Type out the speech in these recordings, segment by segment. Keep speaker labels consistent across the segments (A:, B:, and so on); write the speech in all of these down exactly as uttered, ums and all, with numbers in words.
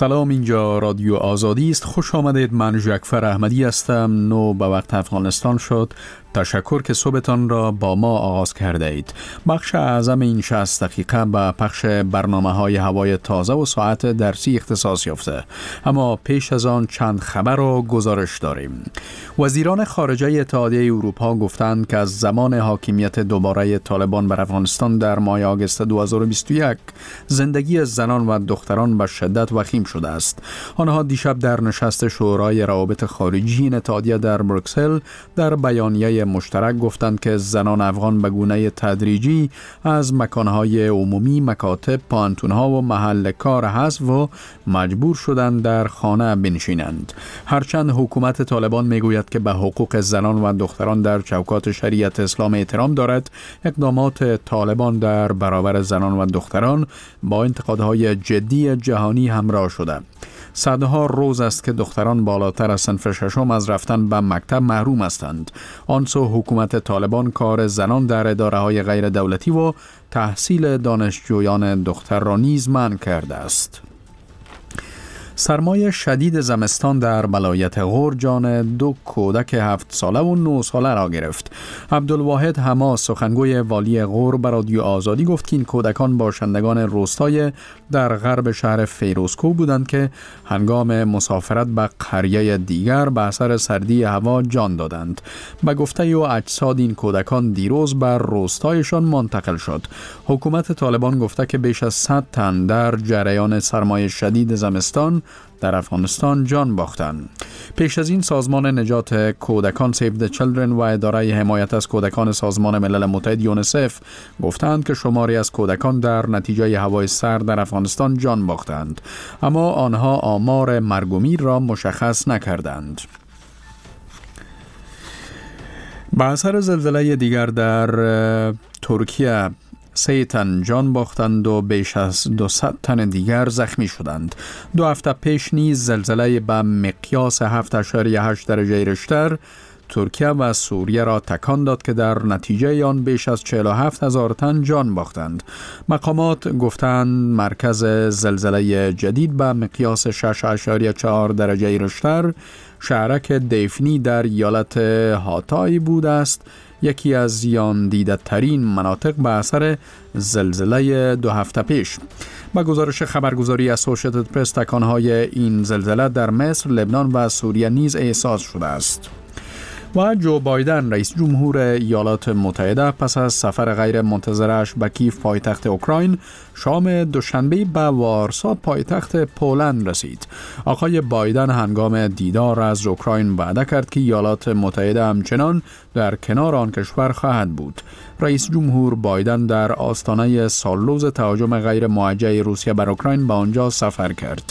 A: سلام، اینجا رادیو آزادی است. خوش آمدید. من جعفر احمدی هستم. نو به وقت افغانستان شد. تشکر که صبحتان را با ما آغاز کرده اید. بخش اعظم این شصت دقیقه به پخش برنامه های هوای تازه و ساعت درسی اختصاص یافته. اما پیش از آن چند خبر و گزارش داریم. وزیران خارجه اتحادیه اروپا گفتند که از زمان حاکمیت دوباره طالبان بر افغانستان در ماه آگوست دو هزار و بیست و یک زندگی زنان و دختران به شدت وخیم شده است. آنها دیشب در نشست شورای روابط خارجی این اتحادیه در بروکسل در بیانیه مشترک گفتند که زنان افغان به گونه تدریجی از مکانهای عمومی، مکاتب، پانتونها و محل کار حذف و مجبور شدند در خانه بنشینند. هرچند حکومت طالبان میگوید که به حقوق زنان و دختران در چوکات شریعت اسلام احترام دارد، اقدامات طالبان در برابر زنان و دختران با انتقادهای جدی جهانی همراه شده. صدها روز است که دختران بالاتر از صنف ششم از رفتن به مکتب محروم هستند. آنسو حکومت طالبان کار زنان در اداره‌های غیر دولتی و تحصیل دانشجویان دختر را نیز منع کرده است. سرمای شدید زمستان در ولایت غور جان دو کودک هفت ساله و نه ساله را گرفت. عبدالواحد حماس سخنگوی والی غور به رادیو آزادی گفت که این کودکان باشندگان روستای در غرب شهر فیروزکوه بودند که هنگام مسافرت به قریه دیگر به اثر سردی هوا جان دادند. به گفته او اجساد این کودکان دیروز بر روستایشان منتقل شد. حکومت طالبان گفته که بیش از صد تن در جریان سرمای شدید زمستان در افغانستان جان باختند. پیش از این سازمان نجات کودکان سیو د چیلدرن و اداره حمایت از کودکان سازمان ملل متحد یونیسف گفتند که شماری از کودکان در نتیجه هوای سرد در افغانستان جان باختند، اما آنها آمار مرگ و میر را مشخص نکردند. به اثر زلزله دیگر در ترکیه سه تن جان باختند و بیش از دویست تن دیگر زخمی شدند. دو هفته پیش نیز زلزله به مقیاس هفت اشاریه هشت درجه ریشتر ترکیه و سوریه را تکان داد که در نتیجه آن بیش از چهل و هفت هزار تن جان باختند. مقامات گفتند مرکز زلزله جدید به مقیاس شش اشاریه چهار درجه ریشتر شهرک دیفنی در ایالت هاتای بود است، یکی از زیان دیده ترین مناطق به اثر زلزله دو هفته پیش. با گزارش خبرگزاری اسوسییتد پرس تکانهای این زلزله در مصر، لبنان و سوریه نیز احساس شده است. و جو بایدن رئیس جمهور ایالات متحده پس از سفر غیر منتظرش به کیف پایتخت اوکراین شام دوشنبه به وارسا پایتخت پولند رسید. آقای بایدن هنگام دیدار از اوکراین وعده کرد که ایالات متحده همچنان در کنار آن کشور خواهد بود. رئیس جمهور بایدن در آستانه سالروز تهاجم غیر موجه روسیه بر اوکراین به آنجا سفر کرد.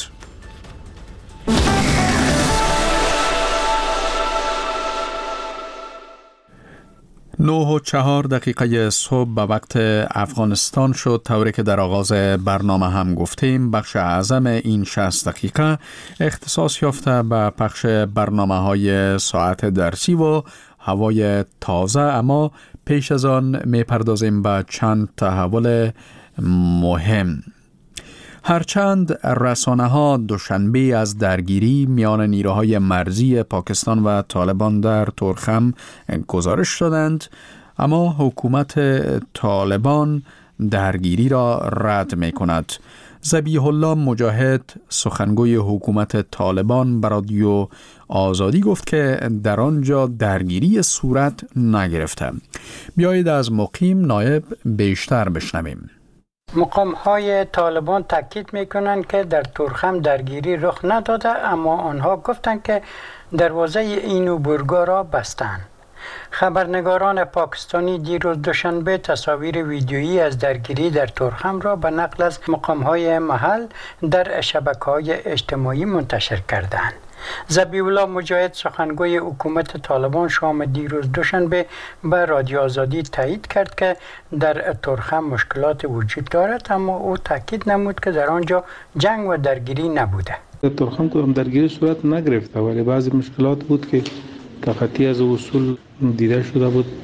A: نه و چهار دقیقه صبح به وقت افغانستان شد. طوری که در آغاز برنامه هم گفتیم، بخش اعظم این شصت دقیقه اختصاص یافته به پخش برنامه های ساعت درسی و هوای تازه. اما پیش از آن می پردازیم به چند تحول مهم. هرچند رسانه ها دوشنبه از درگیری میان نیروهای مرزی پاکستان و طالبان در تورخم گزارش دادند، اما حکومت طالبان درگیری را رد می کند. ذبیح الله مجاهد سخنگوی حکومت طالبان به رادیو آزادی گفت که در آنجا درگیری صورت نگرفته. بیایید از مقیم نایب بیشتر بشنویم.
B: مقام های طالبان تاکید میکنند که در تورخم درگیری رخ نداده، اما آنها گفتند که دروازه این عبورگاه را بستند. خبرنگاران پاکستانی دیروز دوشنبه تصاویر ویدیویی از درگیری در تورخم را به نقل از مقام های محل در شبکه‌های اجتماعی منتشر کردند. ذبیح الله مجاهد سخنگوی حکومت طالبان شام دیروز دوشنبه به رادیو آزادی تایید کرد که در تورخم مشکلات وجود دارد، اما او تاکید نمود که در آنجا جنگ و درگیری نبوده.
C: در تورخم تو هم درگیری صورت نگرفته، ولی بعضی مشکلات بود که تخطی از اصول دیده شده بود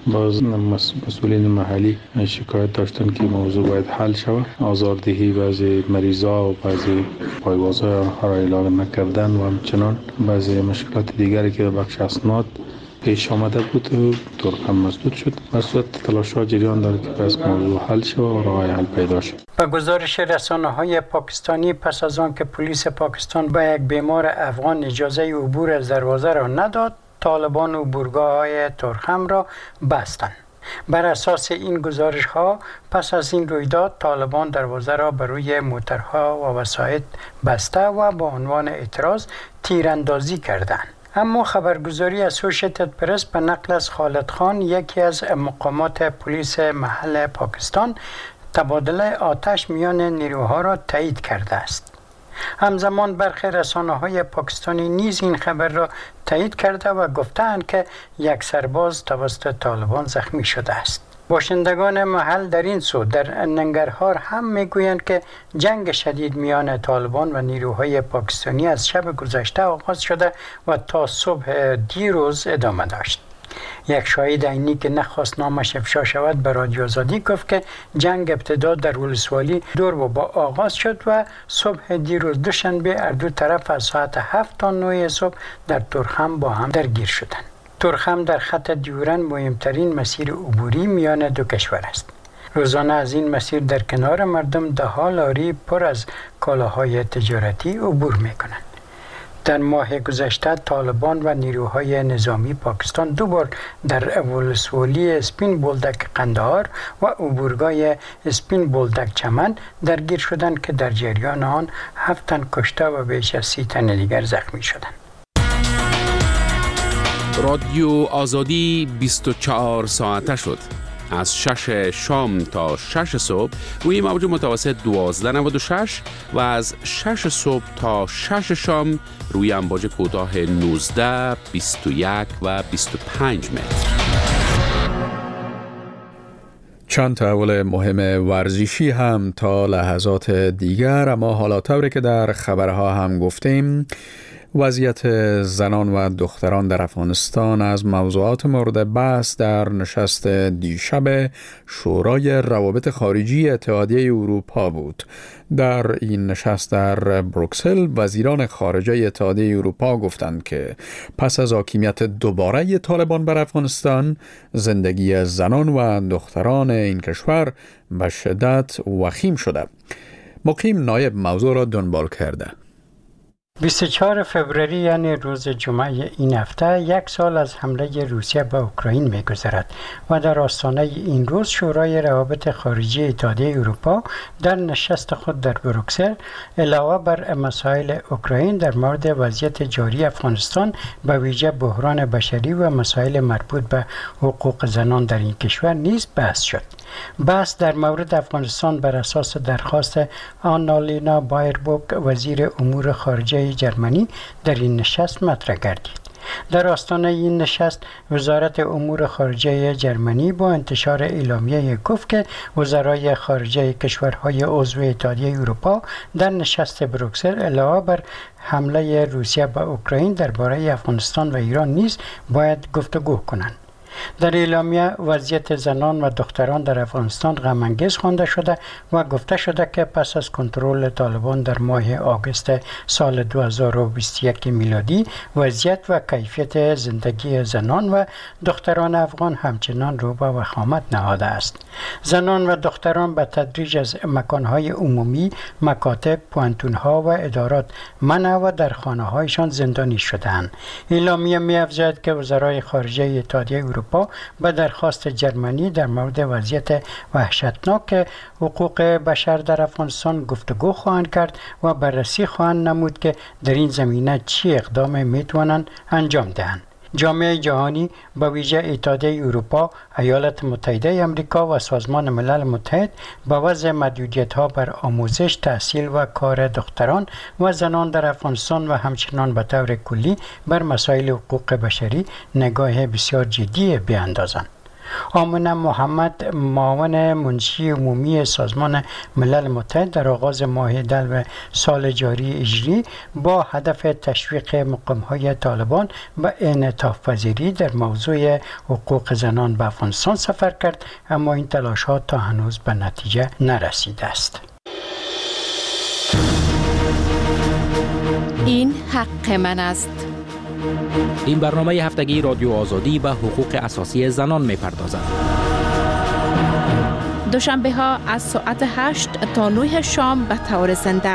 C: باز مسئولین محلی شکایت داشتن که موضوع باید حل شود. آزاردهی بعضی مریضا و بعضی پایوازها را اعلام نکردن و همچنان بعضی مشکلات دیگری که بخش اسناد پیش آمده بود ترخم مسدود شد. در صورت تلاش‌ها جریان دارد که پس موضوع حل شود و راه حل پیدا شد.
B: به گزارش رسانه‌های پاکستانی پس از آن که پلیس پاکستان به یک بیمار افغان اجازه عبور از دروازه را نداد، طالبان عبورگاه‌های ترخم را بستند. بر اساس این گزارش ها پس از این رویداد طالبان دروازه را بر روی موترها و وسایط بسته و با عنوان اعتراض تیراندازی کردند. اما خبرگزاری اسوشیتد پرس به نقل از خالد خان، یکی از مقامات پلیس محل پاکستان، تبادله آتش میان نیروها را تایید کرده است. همزمان برخی رسانه‌های پاکستانی نیز این خبر را تایید کرده و گفتند که یک سرباز توسط طالبان زخمی شده است. باشندگان محل در این سو در ننگرهار هم میگویند که جنگ شدید میان طالبان و نیروهای پاکستانی از شب گذشته آغاز شده و تا صبح دیروز ادامه داشت. یک شاهد عینی که نخواست نامش افشا شود به رادیو آزادی گفت که جنگ ابتدا در ولسوالی دور و با آغاز شد و صبح دیروز دوشنبه هر دو طرف از ساعت هفت تا نه صبح در ترخم با هم درگیر شدند. ترخم در خط دیورند مهمترین مسیر عبوری میان دو کشور است. روزانه از این مسیر در کنار مردم ده ها لاری پر از کالاهای تجارتی عبور میکنند. در ماه گذشته طالبان و نیروهای نظامی پاکستان دو بار در ولسوالی اسپین بولدک قندهار و عبورگاه اسپین بولدک چمن درگیر شدند که در جریان آن هفت تن کشته و بیش از سی تن دیگر زخمی شدند.
D: رادیو آزادی بیست و چهار ساعته شد. از شش شام تا شش صبح روی موج متوسط دوازده نود و شش و از شش صبح تا شش شام روی امواج کوتاه نوزده، بیست و یک و بیست و پنج متر.
A: چند تحول مهم ورزشی هم تا لحظات دیگر، اما حالا طوری که در خبرها هم گفتیم وضعیت زنان و دختران در افغانستان از موضوعات مورد بحث در نشست دیشب شورای روابط خارجی اتحادیه اروپا بود. در این نشست در بروکسل وزیران خارجه اتحادیه اروپا گفتند که پس از حاکمیت دوباره طالبان بر افغانستان، زندگی زنان و دختران این کشور به شدت وخیم شده. مقیم نایب موضوع را دنبال کرده.
B: بیست و چهارم فوریه یعنی روز جمعه این هفته یک سال از حمله روسیه به اوکراین می‌گذرد و در آستانه این روز شورای روابط خارجی اتحادیه اروپا در نشست خود در بروکسل علاوه بر مسائل اوکراین در مورد وضعیت جاری افغانستان به ویژه بحران بشری و مسائل مربوط به حقوق زنان در این کشور نیز بحث شد. بحث در مورد افغانستان بر اساس درخواست آنالینا بایربوک وزیر امور خارجه جرمنی در این نشست مطرح گردید. در آستانه این نشست وزارت امور خارجه جرمنی با انتشار اعلامیه گفت که وزرای خارجه کشورهای عضو اتحادیه اروپا در نشست بروکسل علاوه بر حمله روسیه به اوکراین درباره افغانستان و ایران نیز باید گفتگو کنند. در اعلامیه وضعیت زنان و دختران در افغانستان غم‌انگیز خوانده شده و گفته شده که پس از کنترل طالبان در ماه آگوست سال دو هزار و بیست و یک میلادی وضعیت و کیفیت زندگی زنان و دختران افغان همچنان رو به وخامت نهاده است. زنان و دختران به تدریج از مکانهای عمومی، مکاتب، پوانتونها و ادارات منع و در خانه‌هایشان زندانی شده‌اند. اعلامیه می‌افزاید که وزرای خارجه اتحادیه اروپا به درخواست جرمنی در مورد وضعیت وحشتناک حقوق بشر در افغانستان گفتگو خواهند کرد و بررسی خواهند نمود که در این زمینه چی اقدام میتوانند انجام دهند. جامعه جهانی به ویژه اتحادیه اروپا، ایالات متحده آمریکا و سازمان ملل متحد به وضع محدودیت‌ها بر آموزش، تحصیل و کار دختران و زنان در افغانستان و همچنان به طور کلی بر مسائل حقوق بشری نگاه بسیار جدی بیاندازند. آمنه محمد، معاون منشی عمومی سازمان ملل متحد، در آغاز ماه دلو سال جاری هجری با هدف تشویق مقام‌های طالبان و انعطاف پذیری در موضوع حقوق زنان به افغانستان سفر کرد، اما این تلاش‌ها تا هنوز به نتیجه نرسیده است.
E: این حق من است.
F: این برنامه هفتگی رادیو آزادی به حقوق اساسی زنان می پردازد.
E: دوشنبه ها از ساعت هشت تا نه شام به طور زنده.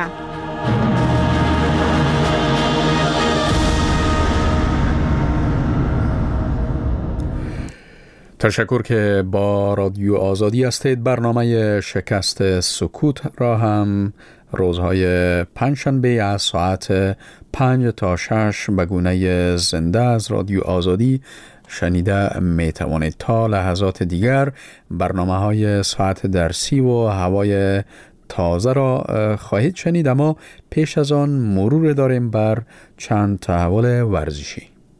A: تشکر که با رادیو آزادی هستید. برنامه شکست سکوت را هم روزهای پنجشنبه از ساعت پنج تا شش به گونه زنده از رادیو آزادی شنیده می توانید. تا لحظات دیگر برنامه های ساعت درسی و هوای تازه را خواهید شنید، اما پیش از آن مرور داریم بر چند تحول ورزشی.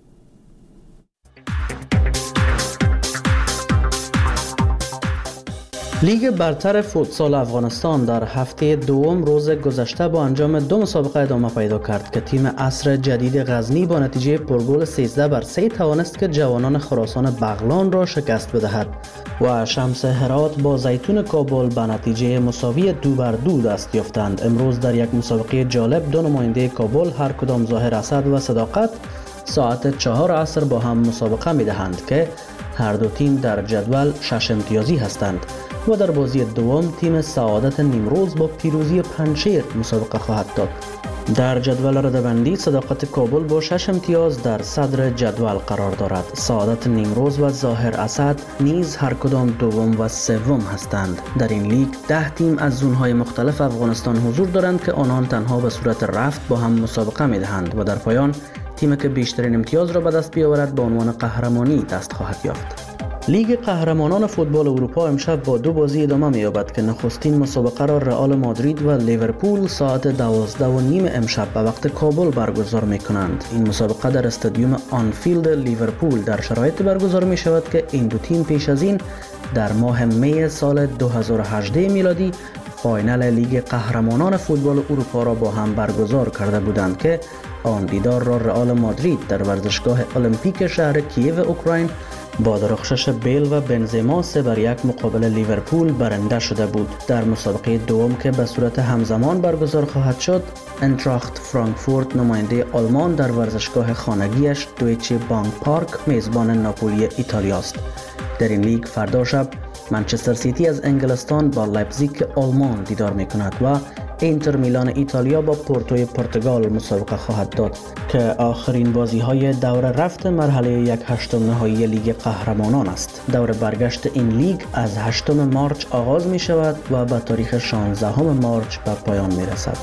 G: لیگ برتر فوتسال افغانستان در هفته دوم روز گذشته با انجام دو مسابقه ادامه پیدا کرد که تیم عصر جدید غزنی با نتیجه پرگل سیزده بر سه توانست که جوانان خراسان بغلان را شکست بدهد و شمس هرات با زیتون کابل به نتیجه مساوی دو بر دو دست یافتند. امروز در یک مسابقه جالب دو نماینده کابل هر کدام ظاهر اسد و صداقت ساعت چهار عصر با هم مسابقه می دهند که هر دو تیم در جدول شش امتیازی هستند و در بازی دوم تیم سعادت نیمروز با پیروزی پنجشیر مسابقه خواهد داد. در جدول رده‌بندی صداقت کابل با شش امتیاز در صدر جدول قرار دارد. سعادت نیمروز و ظاهر اسد نیز هر کدام دوم و سوم هستند. در این لیگ ده تیم از زونهای مختلف افغانستان حضور دارند که آنان تنها به صورت رفت با هم مسابقه می دهند و در پایان تیمی که بیشترین امتیاز را به دست بیاورد به عنوان قهرمانی دست خواهد یافت. لیگ قهرمانان فوتبال اروپا امشب با دو بازی ادامه می‌یابد که نخستین مسابقه را رئال مادرید و لیورپول ساعت دوازده و نیم امشب به وقت کابل برگزار می‌کنند. این مسابقه در استادیوم آنفیلد لیورپول در شرایط برگزار می‌شود که این دو تیم پیش از این در ماه می سال دو هزار و هجده میلادی فاینال لیگ قهرمانان فوتبال اروپا را با هم برگزار کرده بودند که آن دیدار را رئال مادرید در ورزشگاه المپیک شهر کییو اوکراین با درخشش بیل و بنزما سه بر یک مقابل لیورپول برنده شده بود. در مسابقه دوم که به صورت همزمان برگزار خواهد شد، انتراخت فرانکفورت نماینده آلمان در ورزشگاه خانگیش دویچه بانک پارک میزبان ناپولی ایتالیا است. در این لیگ فردا شب منچستر سیتی از انگلستان با لایپزیگ آلمان دیدار میکند و اینتر میلان ایتالیا با پورتوی پرتغال مسابقه خواهد داد که آخرین بازی های دور رفت مرحله یک هشتم نهایی لیگ قهرمانان است. دور برگشت این لیگ از هشتم مارچ آغاز می شود و به تاریخ شانزدهم مارچ به پایان می رسد.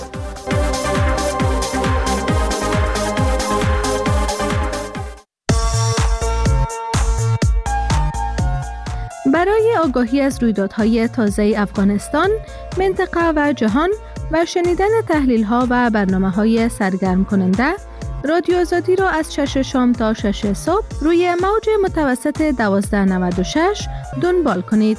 H: برای آگاهی از رویدادهای تازه افغانستان، منطقه و جهان و شنیدن تحلیل‌ها و برنامه‌های سرگرم کننده، رادیو آزادی را از شش شام تا شش صبح روی موج متوسط دوازده نود و شش دنبال کنید.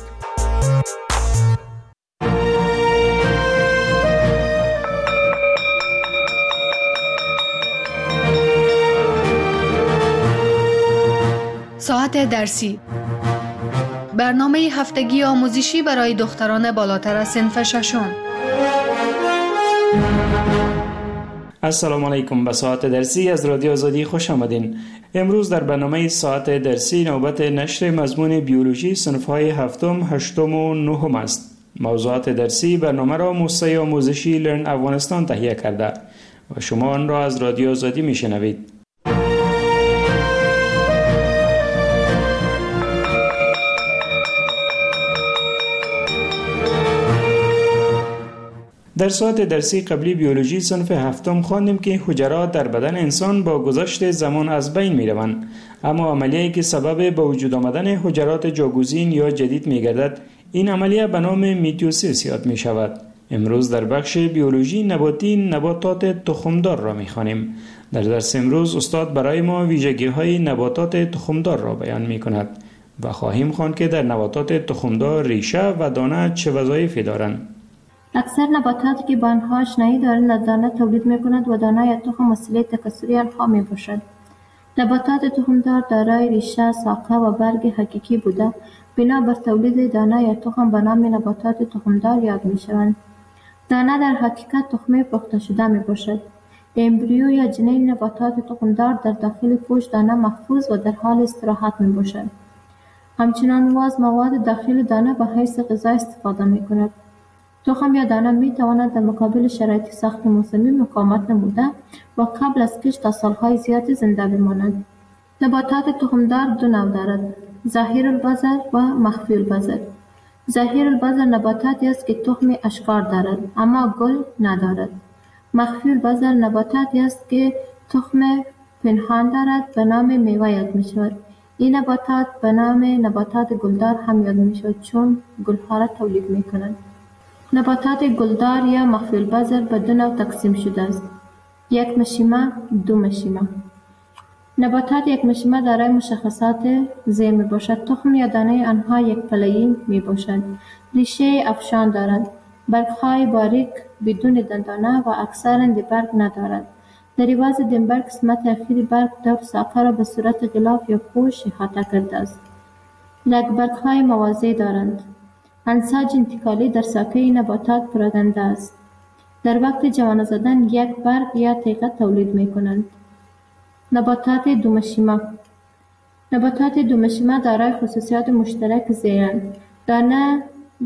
I: ساعت درسی، برنامه هفتگی آموزشی برای دختران بالاتر از صنف ششم.
J: السلام علیکم. به ساعت درسی از رادیو آزادی خوش آمدین. امروز در برنامه ساعت درسی نوبت نشر مضمون بیولوژی صنف‌های هفتم، هشتم و نهم است. موضوعات درسی برنامه را موسسه آموزشی لرن افغانستان تهیه کرده و شما آن را از رادیو آزادی میشنوید. در ساعت درسی قبلی بیولوژی صنف هفتم خواندیم که حجرات در بدن انسان با گذشت زمان از بین می روند، اما عملیه‌ای که سبب به وجود آمدن حجرات جاگزین یا جدید می گردد، این عملیه به نام میتوسیس یاد می شود. امروز در بخش بیولوژی نباتی نباتات تخمدار را می خوانیم. در درس امروز استاد برای ما ویژگی‌های نباتات تخمدار را بیان می کند. و خواهیم خواند که در نباتات تخمدار ریشه و دانه چه وظایفی دارند.
K: اکثر نباتاتی که با آنها آشنایی دارند دانه تولید می‌کنند و دانه یا تخم وسیله تکثری آنها می‌باشد. نباتات تخمدار دارای ریشه، ساقه و برگ حقیقی بوده بنا بر تولید دانه یا تخم به نام نباتات تخمدار یاد می‌شوند. دانه در حقیقت تخمه پخته شده می‌باشد. امبریو یا جنین نباتات تخمدار در داخل پوست دانه محفوظ و در حال استراحت می‌باشد. همچنان واز مواد داخل دانه به حیث غذا استفاده می‌کند. تخم یا دانه می‌تواند در مقابل شرایط سخت موسمی مقاومت نموده و قبل از کشت تا سال‌های زیادی زنده بماند. نباتات تخمدار دو نوع دارد: ظاهر البذر و مخفی البذر. ظاهر البذر نباتاتی است که تخم اشکار دارد اما گل ندارد. مخفی البذر نباتاتی است که تخم پنهان دارد به نام میوه یاد می‌شود. این نباتات به نام نباتات گلدار هم یاد می‌شود چون گل‌ها را تولید می‌کنند. نباتات گلدار یا مخفی البذر به دو نوع تقسیم شده است: یک مشیمه، دو مشیمه. نباتات یک مشیمه دارای مشخصات زیر می باشد. تخم یا دانه آنها یک پله‌ای می باشد. ریشه افشان دارند. برگ‌های باریک بدون دندانه و اکثراً برگ ندارد. در عوض دنبر قسمت اخیر برگ دور ساقه را به صورت غلاف یا پوش احاطه کرده است. برگ‌های موازی دارند. انساج انتقالی در ساقه این نباتات پراکنده است. در وقت جوانه زدن یک برگ یا تیغه تولید می کنند. نباتات دومشیمه. نباتات دومشیمه دارای خصوصیات مشترک زیرند. دانه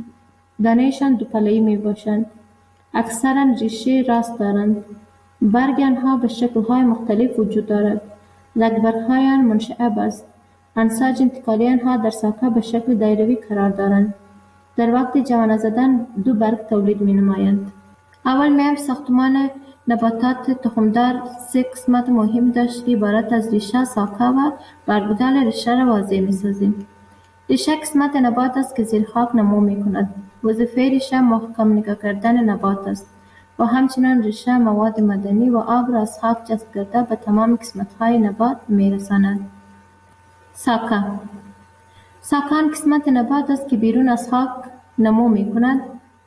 K: دانهشان دو پله‌ای می باشند. اکثراً ریشه راست دارند. برگ آنها به شکل‌های مختلف وجود دارد. برگ‌های آن منشعب است. انساج انتقالی آنها در ساقه به شکل دایروی قرار دارند. در وقت جوانه زدن دو برگ تولید می نمایند. اول میم ساختمان نباتات تخمدار سه قسمت مهم داشت که عبارت از ریشه، ساقه و برگودل ریشه را واضح می سازیم. ریشه قسمت نبات است که زیر خاک نمو می کند. وظیفه ریشه محکم نگاه کردن نبات است و همچنان ریشه مواد معدنی و آب را از خاک جذب کرده به تمام قسمت های نبات می رساند. ساقه. ساقه آن قسمت نبات است که بیرون از خاک نمو می کند.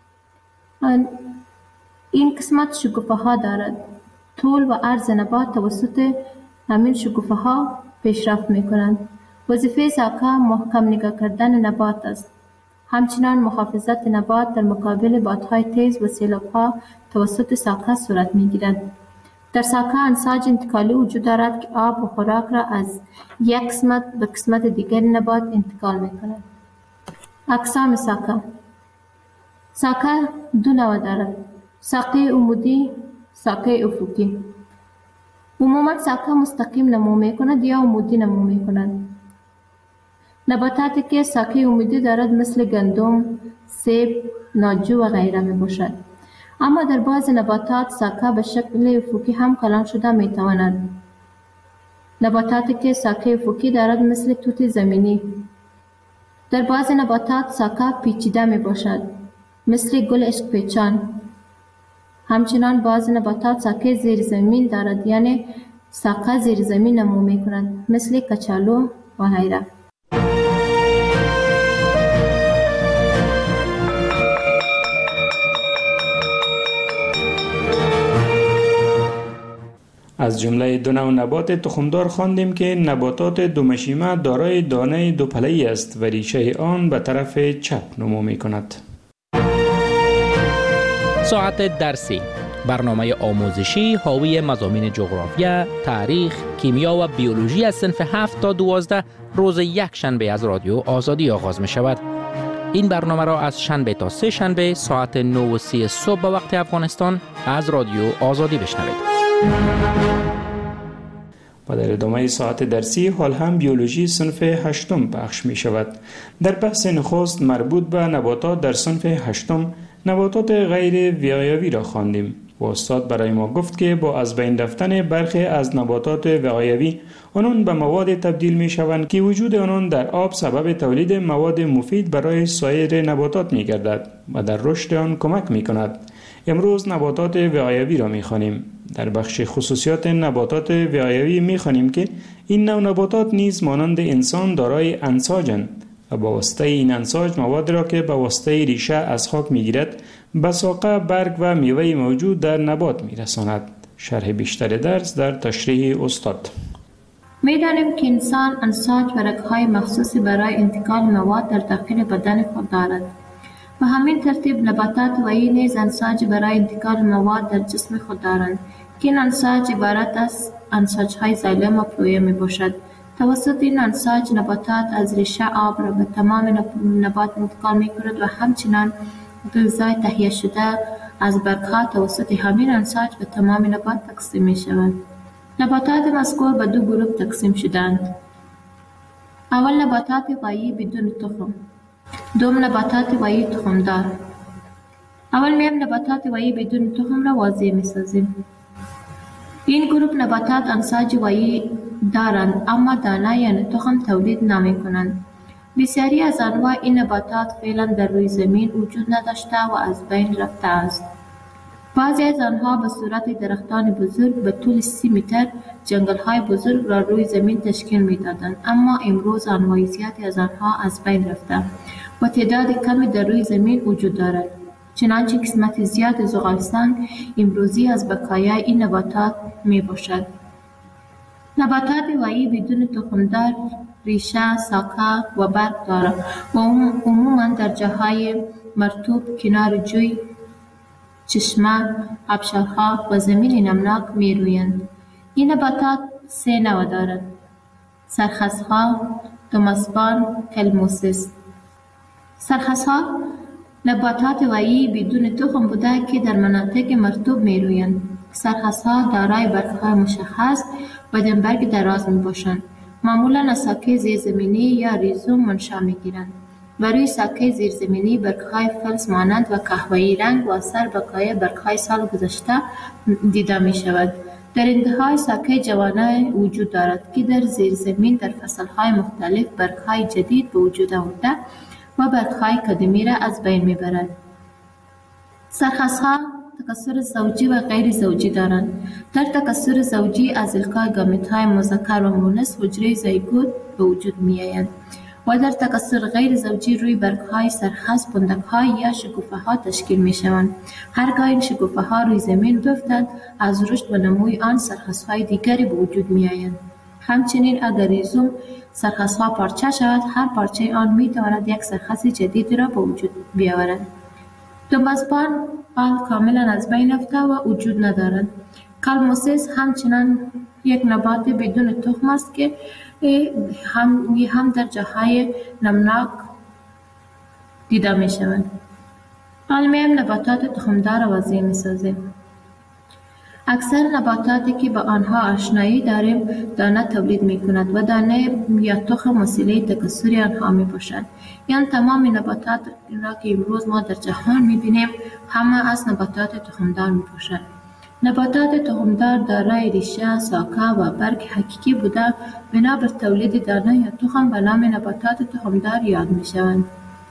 K: این قسمت شکوفه ها دارد. طول و عرض نبات توسط همین شکوفه ها پیشرفت می کنند. وظیفه ساقه محکم نگاه کردن نبات است. همچنان محافظت نبات در مقابل بادهای تیز و سیلاب ها توسط ساقه صورت می گیرد. در ساقه انساج انتقالی وجود دارد که آب و خوراک را از یک قسمت به قسمت دیگر نبات انتقال می کند. اقسام ساقه. ساقه دو نوع دارد: ساقه عمودی، ساقه افقی. عموما ساقه مستقیم نمو می کند یا عمودی نمو می کند. نباتاتی که ساقه عمودی دارد مثل گندم، سیب، ناجو و غیره می باشد. اما در بعض نباتات ساقه به شکل افقی هم کلان شده می تواند. نباتاتی که ساقه افقی دارد مثل توت زمینی. در بعض نباتات ساقه پیچیده می باشد مثل گل عشق پیچان. همچنان بعض نباتات ساقه زیر زمین دارد یعنی ساقه زیر زمین نمو می کند مثل کچالو و غیره.
J: از جمله دو نوع نبات تخمدار خواندیم که نباتات دومشیمه دارای دانه دو پله‌ای است و ریشه آن به طرف چپ نمو می کند.
F: ساعت درسی، برنامه آموزشی حاوی مضامین جغرافیا، تاریخ، کیمیا و بیولوژی از صنف هفت تا دوازده روز یک شنبه از رادیو آزادی آغاز می شود. این برنامه را از شنبه تا سه شنبه ساعت نه و سی صبح به وقت افغانستان از رادیو آزادی بشنوید.
J: و در ادامه ساعت درسی حال هم بیولوژی صنف هشتم پخش می شود. در بحث نخست مربوط به نباتات در صنف هشتم نباتات غیر وقایوی را خواندیم و استاد برای ما گفت که با از بین رفتن برخی از نباتات وقایوی آنان به مواد تبدیل می شوند که وجود آنان در آب سبب تولید مواد مفید برای سایر نباتات می گردد و در رشد آن کمک می کند. امروز نباتات وقایوی را می خوانیم. در بخش خصوصیات نباتات ویایوی می‌خوانیم که این نوع نباتات نیز مانند انسان دارای انساجند و با واسطه این انساج مواد را که با واسطه ریشه از خاک می‌گیرد به ساقه، برگ و میوه موجود در نبات می‌رساند. شرح بیشتر درس در تشریح استاد.
K: می‌دانیم که انسان انساج و رگ‌های مخصوصی برای انتقال مواد در داخل بدن خود دارد. به همین ترتیب نباتات ویی نیز انساج برای انتقال مواد در جسم خود دارند که این انساج عبارت از انساج‌های زایلم و فلویم میباشد. توسط این انساج نباتات از ریشه آب را به تمام نبات انتقال می‌کند و همچنین غذای تهیه شده از برگ‌ها توسط همین انساج به تمام نبات تقسیم می‌شود. نباتات مذکور به دو گروه تقسیم شدند. اول نباتات ویی بدون تخم، دوم نباتات ویی تخمدار. اول میم نباتات ویی بدون تخم را واضح می‌سازیم. این گروه نباتات انساج ویی دارند اما دانه یعنی تخم تولید نمی‌کنند. بسیاری از انواع این نباتات فعلا در روی زمین وجود نداشته و از بین رفته است. بعضی از آنها به صورت درختان بزرگ به طول سی متر جنگل‌های بزرگ را روی زمین تشکیل می‌دادند، اما امروز انواع زیادی از آنها از بین رفته و تعداد کمی در روی زمین وجود دارد. چنانچه قسمت زیاد زغالستان امروزی از بقایای این نباتات میباشد. نباتات ویی بدون تخمدار ریشه، ساقه و برگ دارد و عموماً در جاهای مرطوب، کنار جوی، چشمه، آبشارها و زمین نمناک میرویند. این نباتات سه نوع دارد: سرخسها، توماسبان، کلموسیس. سرخسها نباتات ویی بدون تخم بوده که در مناطق مرطوب میرویند. سرخسها دارای برگ‌های مشخص و دمبرگ دراز میباشند. معمولاً از ساقه زیرزمینی یا ریزوم منشأ میگیرند. و روی ساقه زیرزمینی برگ‌های فلز مانند و قهوه‌ای رنگ و اثر بقای برگ‌های سال گذشته دیده می‌شود. در انتهای ساقه جوانه وجود دارد که در زیرزمین در فصل‌های مختلف برگ‌های جدید به وجود آورده و برگ‌های قدیمی را از بین می‌برد. سرخسها تکثر زوجی و غیر زوجی دارند. در تکثر زوجی از القای گامیت‌های مذکر و مؤنث حجره زیگوت به وجود می‌آیند و در تکثر غیر زوجی روی برگ‌های سرخس پندک‌های یا شکوفه‌ها تشکیل می‌شوند. هرگاه این شکوفه‌ها روی زمین بیفتند، از رشد و نموی آن سرخس‌های دیگری به وجود می‌آیند. همچنین اگر ریزوم سرخس‌ها پارچه شود، هر پارچه آن می‌تواند یک سرخس جدید را به وجود بیاورد. توماسبان آن کاملا از بین رفته و وجود ندارد. کلموسیس همچنان یک نبات بدون تخم است که هم هم در جاهای نمناک دیده می شود. علمیم نباتات تخمدار وضعی می سازیم. اکثر نباتاتی که با آنها آشنایی داریم دانه تولید می کند و دانه یا تخم وسیله تکثری آنها می باشد. یعنی تمام نباتات را که امروز ما در جهان می بینیم همه از نباتات تخمدار می باشد. نباتات تخمدار دارای ریشه، ساقه و برگ حقیقی بوده بنا بر تولید دانه یا تخم به نام نباتات تخمدار یاد می شوند.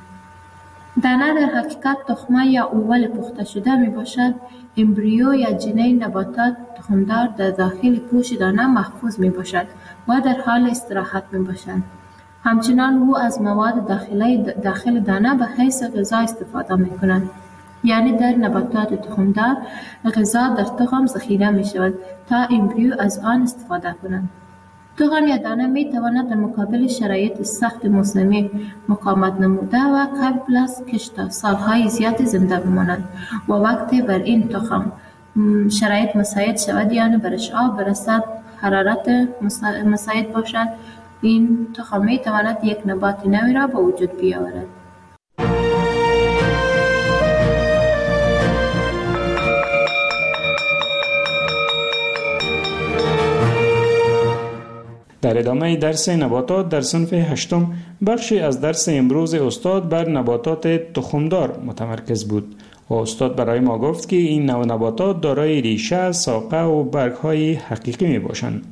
K: دانه در حقیقت تخمه یا اول پخته شده می باشد. امبریو یا جنین نباتات تخمدار در داخل پوش دانه محفوظ می باشد و در حال استراحت می باشد. همچنان او از مواد داخلی داخل دانه به حیث غذا استفاده می کند. یعنی در نباتات تخمدار غذا در تخم ذخیره می شود تا امبریو از آن استفاده کنند. تخم یا دانه می تواند در مقابل شرایط سخت موسمی مقاومت نموده و قبل از کشت سالهای زیاد زنده بمانند و وقتی بر این تخم شرایط مساعد شود، یعنی برش آب برسد، حرارت مساعد باشد، این تخم می تواند یک نبات نوی را به وجود بیاورد.
J: در ادامه درس نباتات در صنف هشتم بخشی از درس امروز استاد بر نباتات تخمدار متمرکز بود و استاد برای ما گفت که این نوع نباتات دارای ریشه، ساقه و برگ‌های حقیقی می باشند.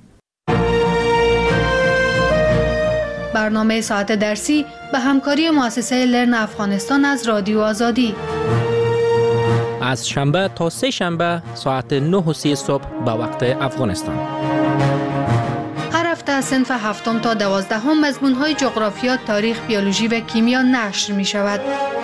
I: برنامه ساعت درسی به همکاری مؤسسه لرن افغانستان از رادیو آزادی.
F: از شنبه تا سه شنبه ساعت نه و سی صبح به وقت افغانستان.
I: هر هفته از صنف هفتم تا دوازدهم مضمون‌های جغرافیا، تاریخ، بیولوژی و کیمیا نشر می شود.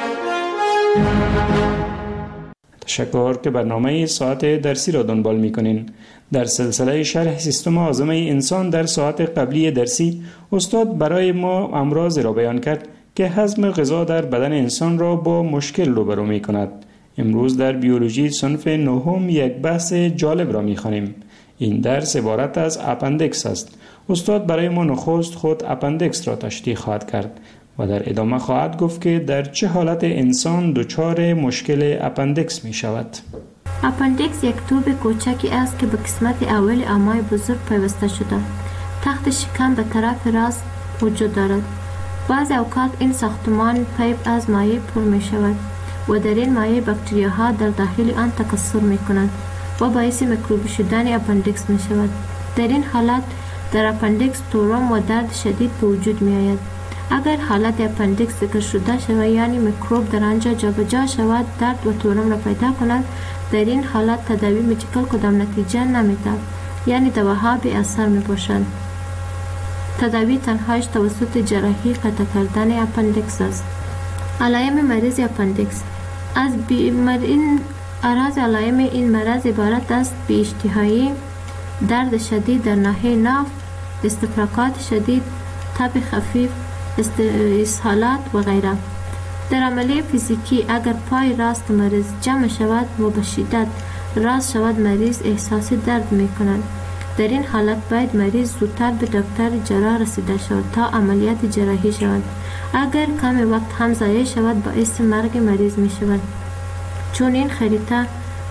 J: تشکر که برنامه ساعت درسی را دنبال می کنین. در سلسله شرح سیستم هاضمه انسان در ساعت قبلی درسی، استاد برای ما امراض را بیان کرد که هضم غذا در بدن انسان را با مشکل روبرو می کند. امروز در بیولوژی صنف نهم یک بحث جالب را می خوانیم. این درس عبارت از اپندکس است. استاد برای ما نخست خود اپندکس را تشریح خواهد کرد و در ادامه خواهد گفت که در چه حالت انسان دچار مشکل اپندکس می شود.
K: اپندکس یک توب کوچکی است که به قسمت اول امعای بزرگ پیوسته شده. تخت شکم به طرف راست وجود دارد. بعضی اوقات این ساختمان پیپ از مایع پر می شود و در این مایع باکتریاها در داخل آن تکثر می کنند و باعث میکروبی شدن اپندکس می شود. در این حالت در اپندکس تورم و درد شدید به وجود می آید. اگر حالت اپندکس ذکر شده شود، یعنی میکروب در آنجا جابجا شود، درد و تورم را پیدا کند، در این حالت تداوی مدیکال کدام نتیجه نمی‌دهد، یعنی دواها بی اثر می باشند. تداوی تنهایش توسط جراحی قطع کردن اپندکس است. علائم مریض اپندکس. از بیمار این اعراض علائم این مرض عبارت است: بی اشتهایی، درد شدید در ناحیه ناف، استفراغات شدید، تب خفیف، اسهالات و غیره. در عملیه فیزیکی اگر پای راست مریض جمع شود و به شدت راست شود، مریض احساس درد می کند. در این حالت باید مریض زودتر به دکتر جراح رسیده شود تا عملیات جراحی شود. اگر کم وقت هم ضایع شود، باعث مرگ مریض می شود، چون این خریطه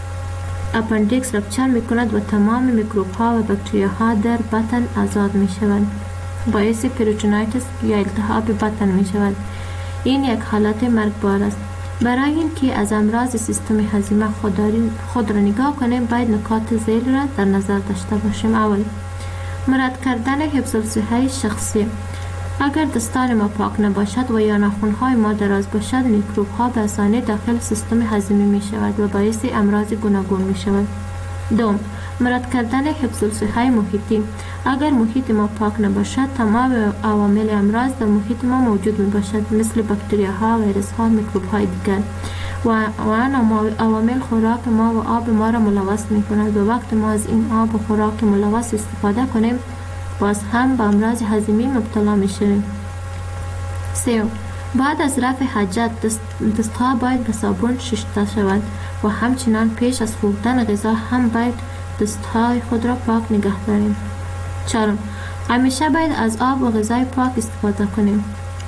K: اپندکس رپچر می کند و تمام میکروب ها و باکتریا ها در بطن آزاد می شوند. باعث پریتونایتس یا التهاب بطن می شود. این یک حالت مرگبار است. برای اینکه از امراض سیستم هضمی خود را نگاه کنیم، باید نکات ذیل را در نظر داشته باشیم. اول، مراد کردن حفظ الصحه شخصی. اگر دستان ما پاک نباشد و یا ناخن‌های ما دراز باشد، میکروب ها به آسانی داخل سیستم هضمی می شود و باعث امراض گوناگون می شود. دوم، مراد کردن حفظ الصحه محیطی. اگر محیط ما پاک نباشد، تمام عوامل امراض در محیط ما موجود می باشد، مثل باکتریاها، ویروس ها، میکروب های دیگر و آن عوامل خوراک ما و آب ما را ملوث می کند و وقت ما از این آب و خوراک ملوث استفاده کنیم، باز هم به امراض هضمی مبتلا می شویم. سوم، بعد از رفع حاجت دست دستها باید به صابون شسته شود و همچنان پیش از خوردن غذا هم باید دستهای خود را پاک نگه داریم. چهارم، همیشه باید از آب و غذای پاک استفاده کنیم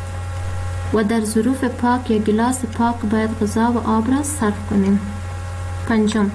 K: و در ظروف پاک یا گلاس پاک باید غذا و آب را صرف کنیم. پنجم،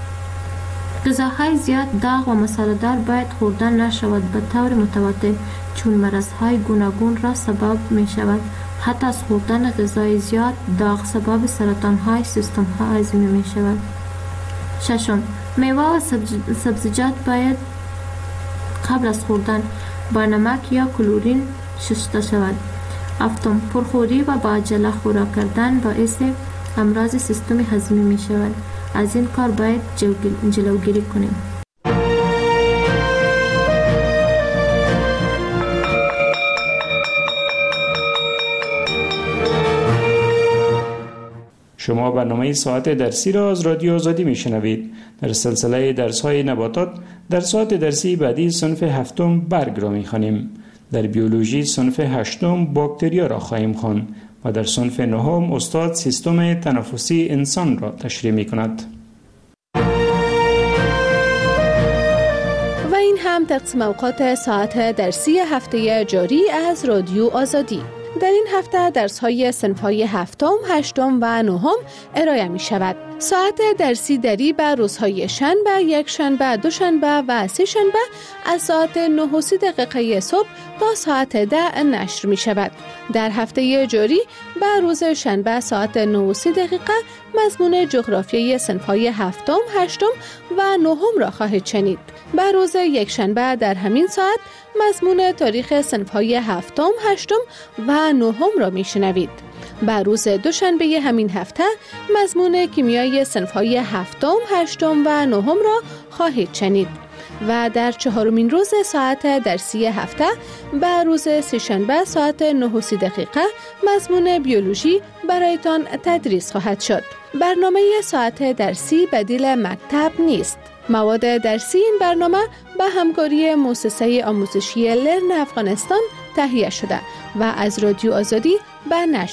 K: غذاهای زیاد داغ و مساله‌دار باید خوردن نشود به طور متواتر، چون مرضهای گوناگون را سبب می شود. حتی از خوردن غذای زیاد داغ سبب سرطان‌های سیستم هضمی می شود. ششم، میوه و سبزیجات باید قبل از خوردن با نمک یا کلورین شسته شود. هفتم، پرخوری و با عجله خوراک کردن باعث امراض سیستم هضمی می شود. از این کار باید جلوگیری کنیم.
J: شما برنامه ساعت درسی را از رادیو آزادی میشنوید. در سلسله درس‌های نباتات در ساعت درسی بعدی صنف هفتم برگ را می‌خوانیم. در بیولوژی صنف هشتم باکتریا را خواهیم خواند و در صنف نهم استاد سیستم تنفسی انسان را تشریح می‌کند.
H: و این هم تقسیم اوقات ساعت درسی هفته جاری از رادیو آزادی. در این هفته درس‌های صنف‌های هفتم، هشتم و نهم ارائه می شود. ساعت درسی دری به روزهای شنبه، یک شنبه، دو شنبه و سه شنبه از ساعت نه و سی دقیقه صبح تا ساعت ده نشر می شود. در هفته جاری به روز شنبه ساعت نه و سی دقیقه مضمون جغرافیای صنف‌های هفتم، هشتم و نهم را خواهید شنید. به روز یک شنبه در همین ساعت مضمون تاریخ صنف‌های هفتم، هشتم و نهم را میشنوید. بر روز دوشنبه همین هفته مضمون کیمیای صنف‌های هفتم، هشتم و نهم را خواهید شنید و در چهارمین روز ساعت درسی هفته به روز سه‌شنبه ساعت نه و سی دقیقه مضمون بیولوژی برایتان تدریس خواهد شد. برنامه ساعت درسی بدیل مکتب نیست. مواد درسی این برنامه به همکاری مؤسسه آموزشی لرن افغانستان تهیه شده و از رادیو آزادی به نشر